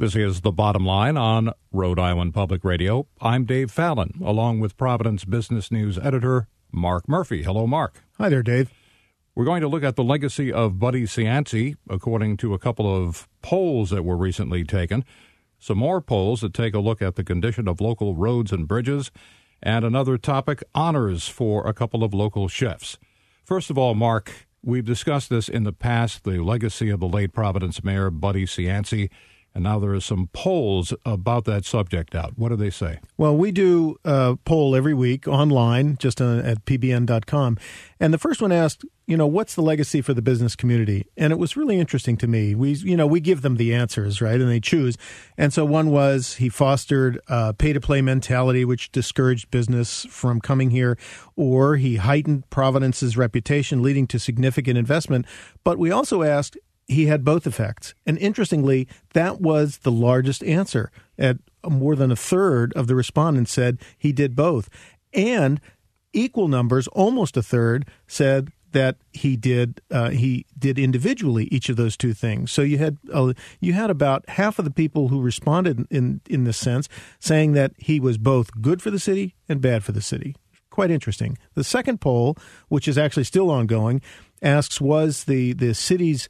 This is The Bottom Line on Rhode Island Public Radio. I'm Dave Fallon, along with Providence Business News editor Mark Murphy. Hello, Mark. Hi there, Dave. We're going to look at the legacy of Buddy Cianci, according to a couple of polls that were recently taken. Some more polls that take a look at the condition of local roads and bridges, and another topic, honors for a couple of local chefs. First of all, Mark, we've discussed this in the past, the legacy of the late Providence Mayor Buddy Cianci. And now there are some polls about that subject out. What do they say? Well, we do a poll every week online, just at pbn.com. And the first one asked, what's the legacy for the business community? And it was really interesting to me. We give them the answers, right? And they choose. And so one was he fostered a pay-to-play mentality, which discouraged business from coming here, or he heightened Providence's reputation, leading to significant investment. But we also asked, he had both effects. And interestingly, that was the largest answer. At more than a third of the respondents said he did both. And equal numbers, almost a third, said that he did individually each of those two things. So you had about half of the people who responded in this sense saying that he was both good for the city and bad for the city. Quite interesting. The second poll, which is actually still ongoing, asks, was the city's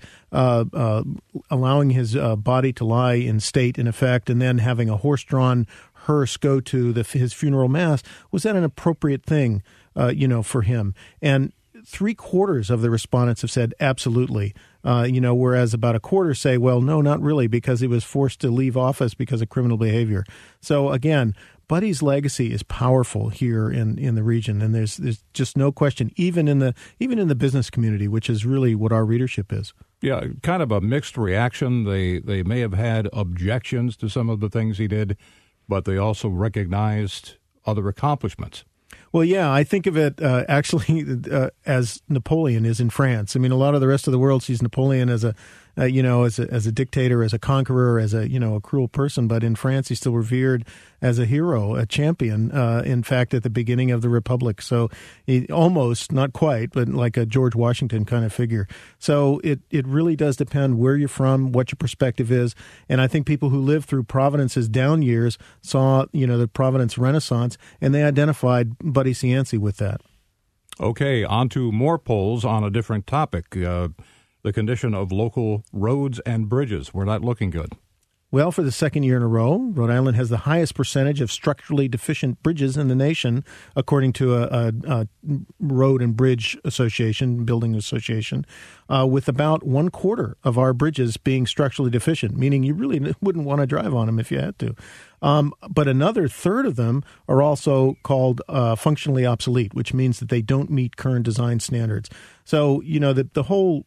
allowing his body to lie in state, in effect, and then having a horse-drawn hearse go to his funeral mass, was that an appropriate thing, for him? And 3/4 of the respondents have said absolutely, whereas about a quarter say, well, no, not really, because he was forced to leave office because of criminal behavior. So again, Buddy's legacy is powerful here in the region, and there's just no question, even in the business community, which is really what our readership is. Yeah, kind of a mixed reaction. They may have had objections to some of the things he did, but they also recognized other accomplishments. Well, yeah, I think of it actually as Napoleon is in France. I mean, a lot of the rest of the world sees Napoleon as a dictator, as a conqueror, as a cruel person. But in France, he's still revered as a hero, a champion. In fact, at the beginning of the Republic, so he almost, not quite, but like a George Washington kind of figure. So it really does depend where you're from, what your perspective is, and I think people who lived through Providence's down years saw the Providence Renaissance, and they identified Buddy Cianci with that. Okay, on to more polls on a different topic. The condition of local roads and bridges. We're not looking good. Well, for the second year in a row, Rhode Island has the highest percentage of structurally deficient bridges in the nation, according to a Road and Bridge Association, building association, with about 1/4 of our bridges being structurally deficient, meaning you really wouldn't want to drive on them if you had to. But another third of them are also called functionally obsolete, which means that they don't meet current design standards. So, the whole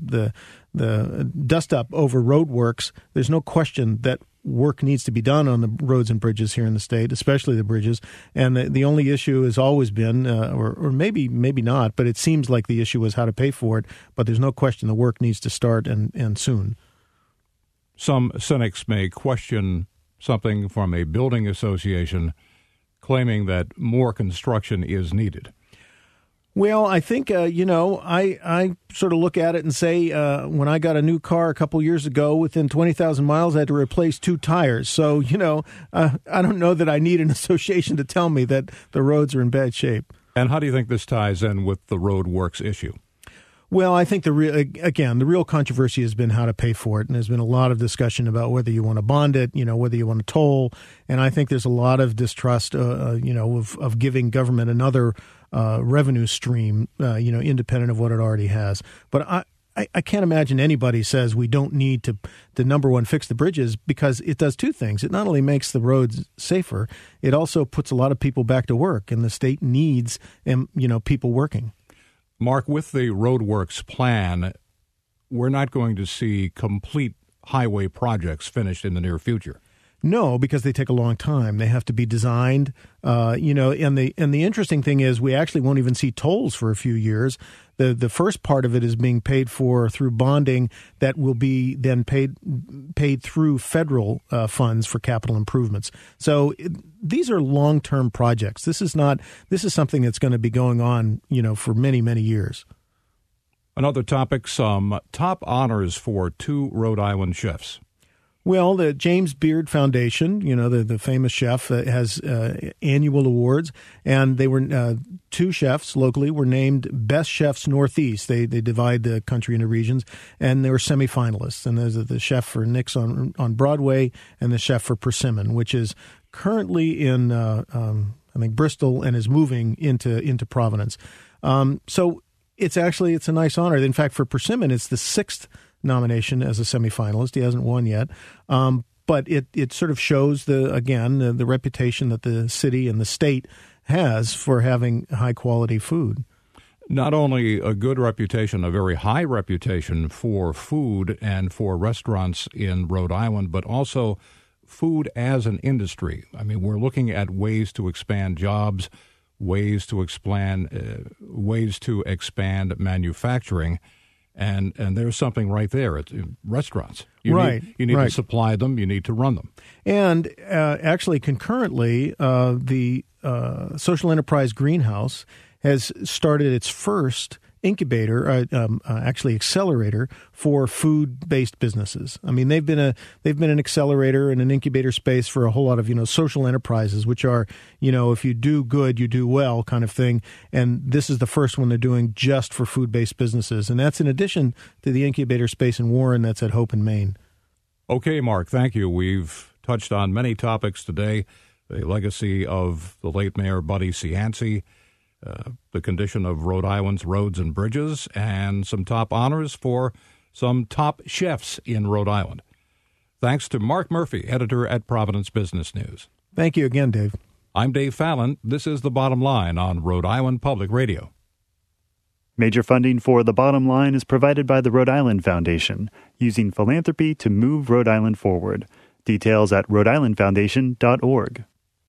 the dust up over roadworks, there's no question that work needs to be done on the roads and bridges here in the state, especially the bridges. And the only issue has always been, or maybe not, but it seems like the issue was how to pay for it. But there's no question the work needs to start and soon. Some cynics may question something from a building association claiming that more construction is needed. Well, I think, I sort of look at it and say when I got a new car a couple years ago, within 20,000 miles, I had to replace 2 tires. So, I don't know that I need an association to tell me that the roads are in bad shape. And how do you think this ties in with the road works issue? Well, I think the real controversy has been how to pay for it, and there's been a lot of discussion about whether you want to bond it, whether you want to toll, and I think there's a lot of distrust, of giving government another revenue stream, independent of what it already has. But I can't imagine anybody says we don't need to number one, fix the bridges, because it does two things. It not only makes the roads safer, it also puts a lot of people back to work, and the state needs, people working. Mark, with the roadworks plan, we're not going to see complete highway projects finished in the near future. No, because they take a long time. They have to be designed, and the interesting thing is we actually won't even see tolls for a few years. The first part of it is being paid for through bonding that will be then paid through federal funds for capital improvements. So these are long-term projects. This is something that's going to be going on, for many, many years. Another topic, some top honors for 2 Rhode Island chefs. Well, the James Beard Foundation, the famous chef, has annual awards, and they were 2 chefs locally were named Best Chefs Northeast. They divide the country into regions, and they were semifinalists. And there's the chef for Nick's on Broadway and the chef for Persimmon, which is currently in I think Bristol and is moving into Providence. So it's a nice honor. In fact, for Persimmon, it's the 6th nomination as a semifinalist. He hasn't won yet. But it sort of shows the reputation that the city and the state has for having high quality food. Not only a good reputation, a very high reputation for food and for restaurants in Rhode Island, but also food as an industry. I mean, we're looking at ways to expand jobs, ways to expand manufacturing. And there's something right there. It's restaurants. You need to supply them. You need to run them. And actually, concurrently, the Social Enterprise Greenhouse has started its first incubator, accelerator for food-based businesses. I mean, they've been an accelerator and an incubator space for a whole lot of social enterprises, which are if you do good, you do well kind of thing. And this is the first one they're doing just for food-based businesses, and that's in addition to the incubator space in Warren that's at Hope in Maine. Okay, Mark, thank you. We've touched on many topics today: the legacy of the late Mayor Buddy Cianci, the condition of Rhode Island's roads and bridges, and some top honors for some top chefs in Rhode Island. Thanks to Mark Murphy, editor at Providence Business News. Thank you again, Dave. I'm Dave Fallon. This is The Bottom Line on Rhode Island Public Radio. Major funding for The Bottom Line is provided by the Rhode Island Foundation, using philanthropy to move Rhode Island forward. Details at rhodeislandfoundation.org.